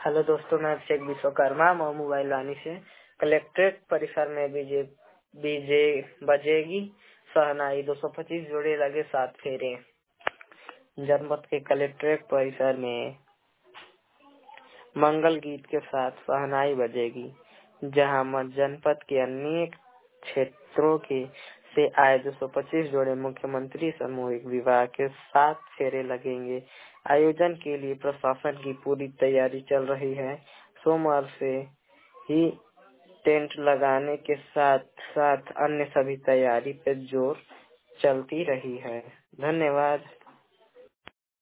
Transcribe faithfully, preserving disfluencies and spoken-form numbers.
Hello दोस्तों, मैं अभिषेक Vishwakarma Mau mobile वानी से। कलेक्ट्रेट परिसर में बीजे बीजे बजेगी शहनाई, दो सौ पच्चीस जोड़े लगे सात फेरे। जनपद के कलेक्ट्रेट परिसर में मंगल गीत के साथ शहनाई बजेगी, जहां जनपद के अन्य क्षेत्रों के से आए दो सौ पच्चीस जोड़े मुख्यमंत्री सामूहिक विवाह के सात फेरे लगेंगे। आयोजन के लिए प्रशासन की पूरी तैयारी चल रही है। सोमवार से ही टेंट लगाने के साथ साथ अन्य सभी तैयारी पे जोर चलती रही है। धन्यवाद।